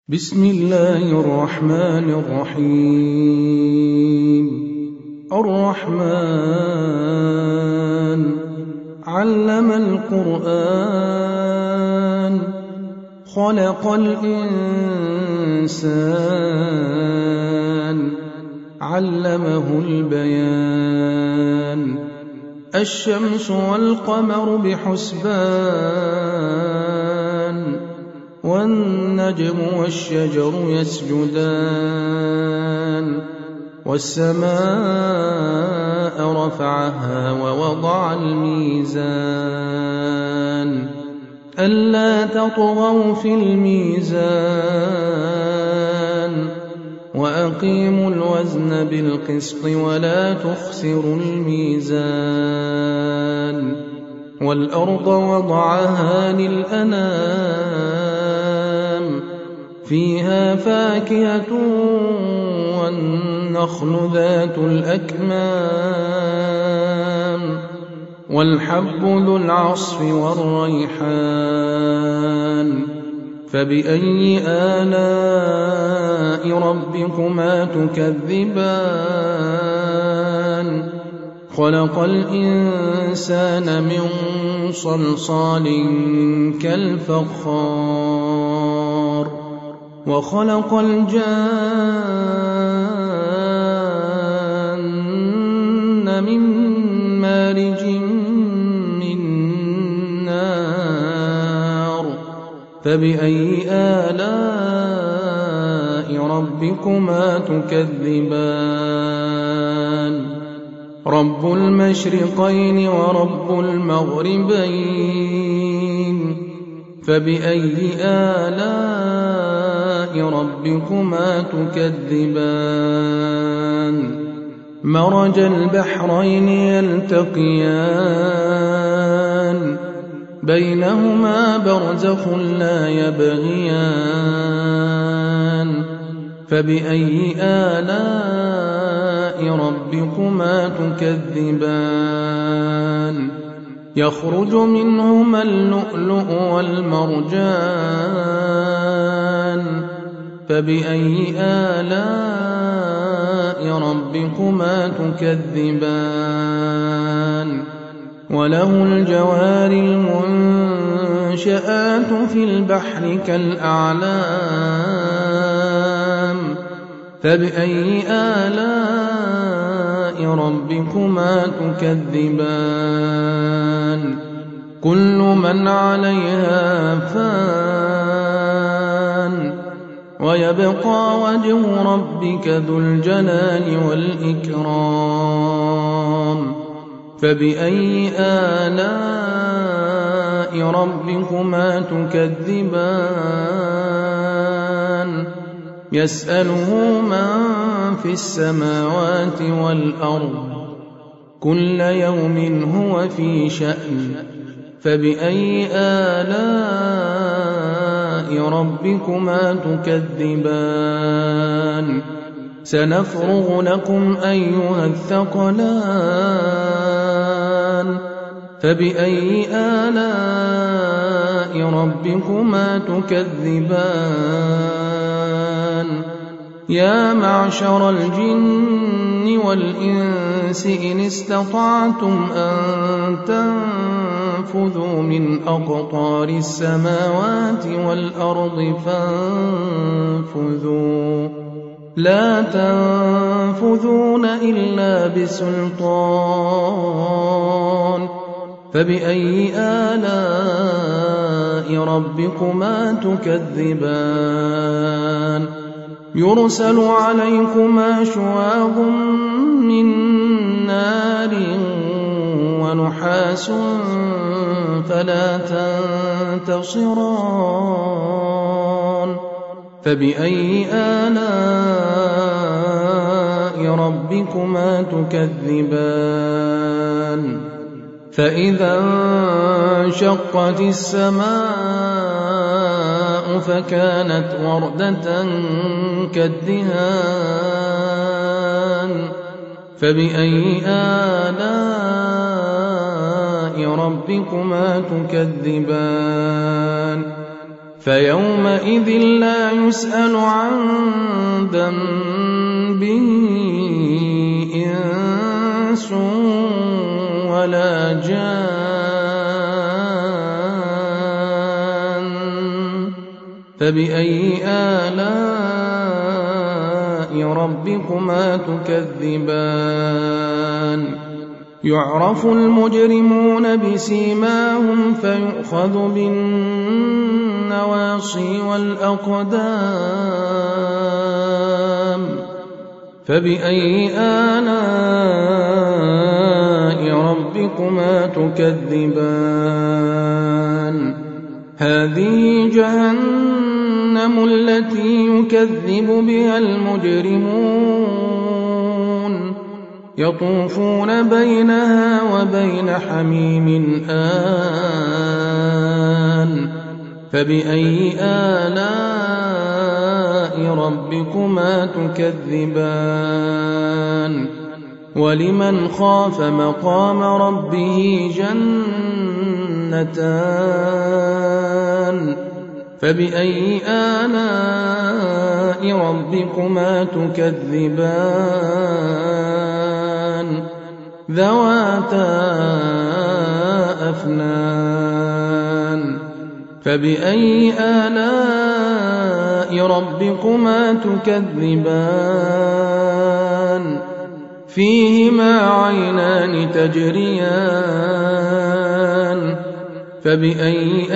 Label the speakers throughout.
Speaker 1: بسم الله الرحمن الرحيم. الرحمن علم القرآن خلق الإنسان علمه البيان الشمس والقمر بحسبان والنجم والشجر يسجدان والسماء رفعها ووضع الميزان ألا تطغوا في الميزان وأقيموا الوزن بالقسط ولا تخسروا الميزان والأرض وضعها للأنام فيها فاكهة والنخل ذات الأكمام والحب ذو العصف والريحان فبأي آلاء ربكما تكذبان خلق الإنسان من صلصال كالفخار وخلق الجان من مارج من نار فبأي آلاء ربكما تكذبان رب المشرقين ورب المغربين فبأي آلاء ربكما تكذبان مرج البحرين يلتقيان بينهما برزخ لا يبغيان فبأي آلاء ربكما تكذبان يخرج منهما اللؤلؤ والمرجان فبأي آلاء ربكما تكذبان وله الجوار المنشآت في البحر كالأعلام فبأي آلاء ربكما تكذبان كل من عليها فان ويبقى وجه ربك ذو الجلال والإكرام فبأي آلاء ربكما تكذبان يسأله من في السماوات والأرض كل يوم هو في شأن فبأي آلاء ربكما تكذبان سنفرغ لكم أيها الثقلان فبأي آلاء ربكما تكذبان يا معشر الجن والإنس إن استطعتم أن تنفذوا من أقطار السماوات والأرض فانفذوا لا تنفذون إلا بسلطان فبأي آلاء ربكما تكذبان يرسل عليكما شواظ من نار ونحاس فلا تنتصران فبأي آلاء ربكما تكذبان فإذا انشقت السماء فكانت وردة كالدهان فبأي آلاء ربكما تكذبان فيومئذ لا يسأل عن ذنبه إنس ولا جان فبأي آلاء ربكما تكذبان يعرف المجرمون بسيماهم فيؤخذ بالنواصي والأقدام فبأي آلاء ربكما تكذبان هذه جهنم التي يكذب بها المجرمون يطوفون بينها وبين حميم آن فبأي آلاء ربكما تكذبان ولمن خاف مقام ربه جنتان فبأي آلاء ربكما تكذبان ذواتا أفنان فبأي آلاء ربكما تكذبان فيهما عينان تجريان فبأي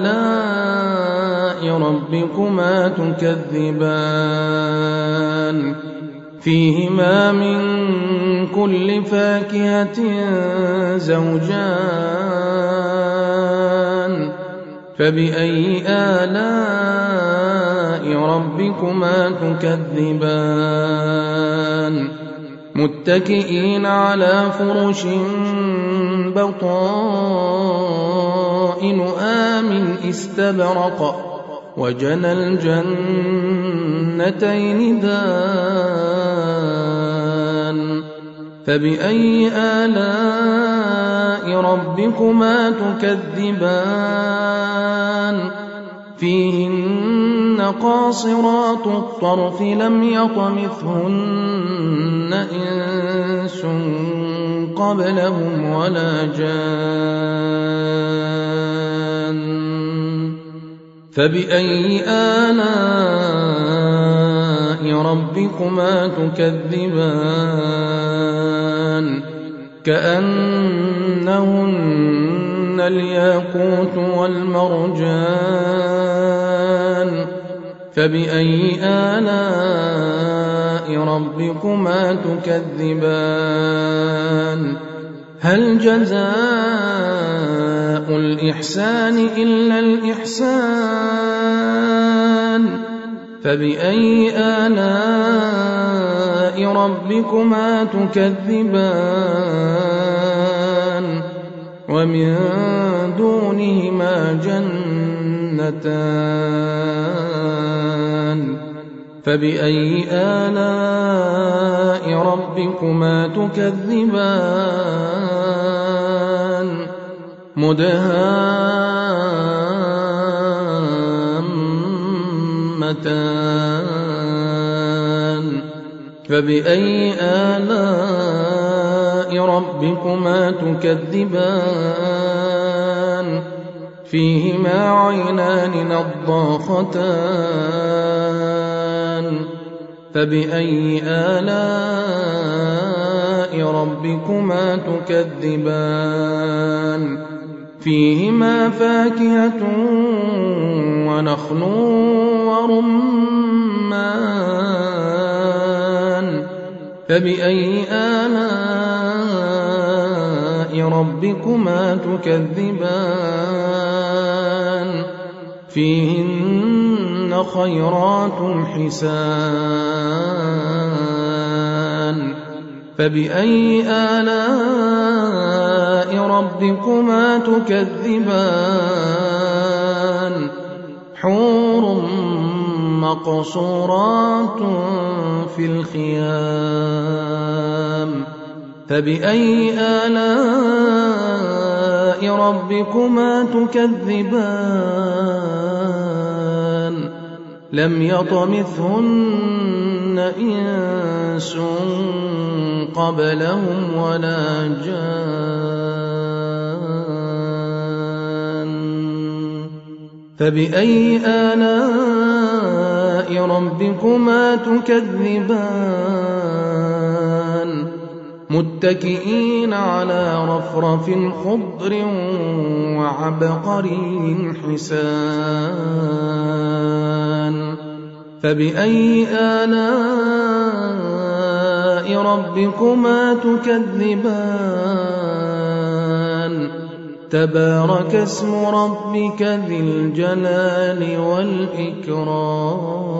Speaker 1: آلاء ربكما تكذبان فيهما من كل فاكهة زوجان فبأي آلاء ربكما تكذبان متكئين على فرش بطائنها من استبرق وجنى الجنتين دان فبأي آلاء ربكما تكذبان فيهن قاصرات الطرف لم يطمثهن إنس قبلهم ولا جان فبأي آلاء ربكما تكذبان كأنهن الياقوت والمرجان فبأي آلاء ربكما تكذبان هل جزاء الإحسان إلا الإحسان فبأي آلاء ربكما تكذبان ومن دونهما جنتان فبأي آلاء ربكما تكذبان مدهامتان فبأي آلاء ربكما تكذبان فيهما عينان نضاختان فبأي آلاء ربكما تكذبان فيهما فاكهة ونخل ورمان فبأي آلاء ربكما تكذبان فيهن خيرات حسان فبأي آلاء ربكما تكذبان حور مقصورات في الخيام فبأي آلاء ربكما تكذبان لم يطمثهن إنس قبلهم ولا جان فبأي آلاء ربكما تكذبان متكئين على رفرف خضر وعبقري حسان فبأي آلاء ربكما تكذبان تبارك اسم ربك ذي الجلال والإكرام